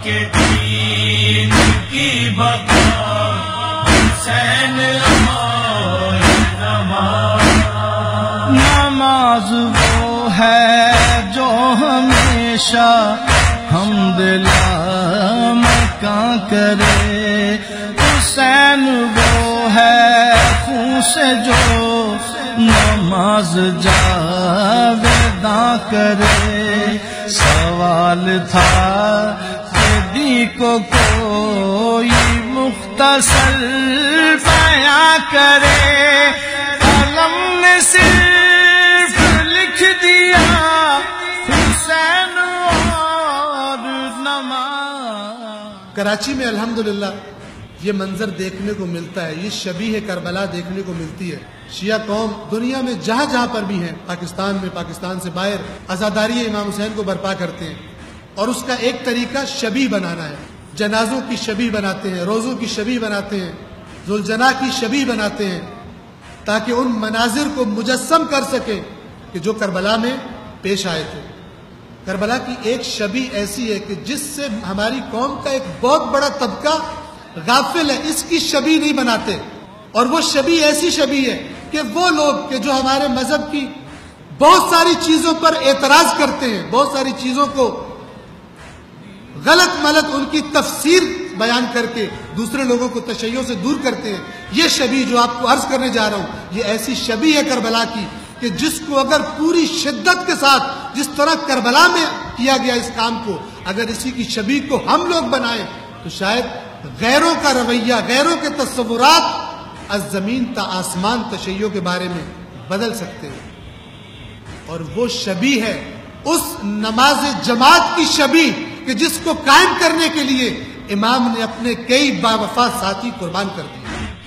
کے دین کی بقا حسین ہمارے نماز وہ ہے جو ہمیشہ حمدللہ مکاں کرے، حسین وہ ہے خون سے جو نماز جاویداں کرے۔ سوال تھا کہ دی کو کوئی مختصر بیان کرے، قلم نے صرف لکھ دیا حسین اور نماز۔ کراچی میں الحمدللہ یہ منظر دیکھنے کو ملتا ہے، یہ شبیہ کربلا دیکھنے کو ملتی ہے۔ شیعہ قوم دنیا میں جہاں جہاں پر بھی ہیں، پاکستان میں، پاکستان سے باہر، عزاداری امام حسین کو برپا کرتے ہیں، اور اس کا ایک طریقہ شبیہ بنانا ہے۔ جنازوں کی شبیہ بناتے ہیں، روزوں کی شبیہ بناتے ہیں، ذوالجناح کی شبیہ بناتے ہیں، تاکہ ان مناظر کو مجسم کر سکیں کہ جو کربلا میں پیش آئے تھے۔ کربلا کی ایک شبیہ ایسی ہے کہ جس سے ہماری قوم کا ایک بہت بڑا طبقہ غافل ہے، اس کی شبیہ نہیں بناتے، اور وہ شبیہ ایسی شبیہ ہے کہ وہ لوگ کہ جو ہمارے مذہب کی بہت ساری چیزوں پر اعتراض کرتے ہیں، بہت ساری چیزوں کو غلط ملط ان کی تفسیر بیان کر کے دوسرے لوگوں کو تشیع سے دور کرتے ہیں، یہ شبیہ جو آپ کو عرض کرنے جا رہا ہوں، یہ ایسی شبیہ ہے کربلا کی کہ جس کو اگر پوری شدت کے ساتھ جس طرح کربلا میں کیا گیا اس کام کو، اگر اسی کی شبیہ کو ہم لوگ بنائیں تو شاید غیروں کا رویہ، غیروں کے تصورات از زمین تا آسمان تشیع کے بارے میں بدل سکتے ہیں۔ اور وہ شبیہ ہے اس نماز جماعت کی شبیہ کہ جس کو قائم کرنے کے لیے امام نے اپنے کئی باوفا ساتھی قربان کر دیے۔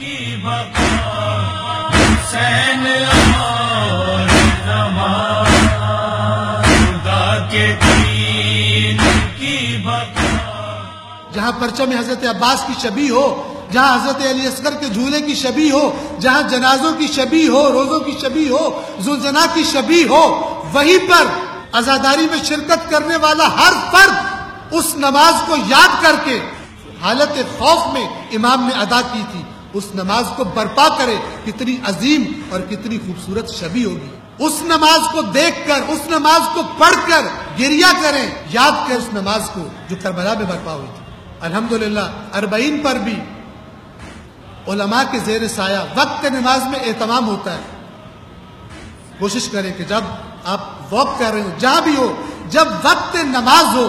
جہاں پرچم حضرت عباس کی شبیہ ہو، جہاں حضرت علی اصغر کے جھولے کی شبیہ ہو، جہاں جنازوں کی شبیہ ہو، روزوں کی شبیہ ہو، ذوالجناح کی شبیہ ہو، وہیں پر عزاداری میں شرکت کرنے والا ہر فرد اس نماز کو یاد کر کے حالت خوف میں امام نے ادا کی تھی، اس نماز کو برپا کرے، کتنی عظیم اور کتنی خوبصورت شبیہ ہوگی۔ اس نماز کو دیکھ کر، اس نماز کو پڑھ کر گریہ کریں، یاد کریں اس نماز کو جو کربلا میں برپا ہوئی تھی۔ الحمدللہ 40 پر بھی علماء کے زیر سایہ وقت نماز میں اہتمام ہوتا ہے۔ کوشش کریں کہ جب آپ واک کر رہے ہو، جہاں بھی ہو، جب وقت نماز ہو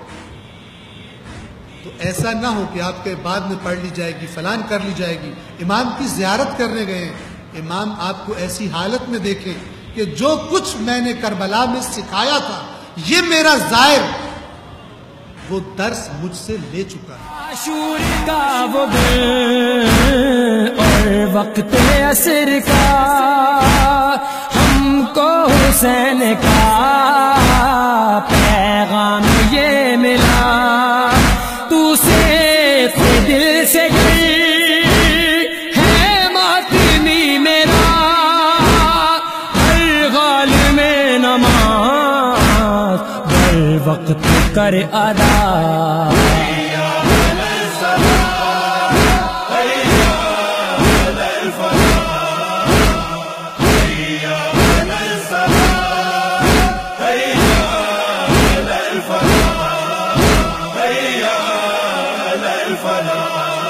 تو ایسا نہ ہو کہ آپ کے بعد میں پڑھ لی جائے گی، فلان کر لی جائے گی۔ امام کی زیارت کرنے گئے ہیں، امام آپ کو ایسی حالت میں دیکھیں کہ جو کچھ میں نے کربلا میں سکھایا تھا، یہ میرا زائر وہ درس مجھ سے لے چکا ہے۔ عاشور کا وہ دن اور وقت عصر کا ہم کو حسین کا پیغام یہ ملا، تو سے دل سے ہے ماتمی میرا، ہر غال میں نماز بر وقت کر ادا۔ الفلاح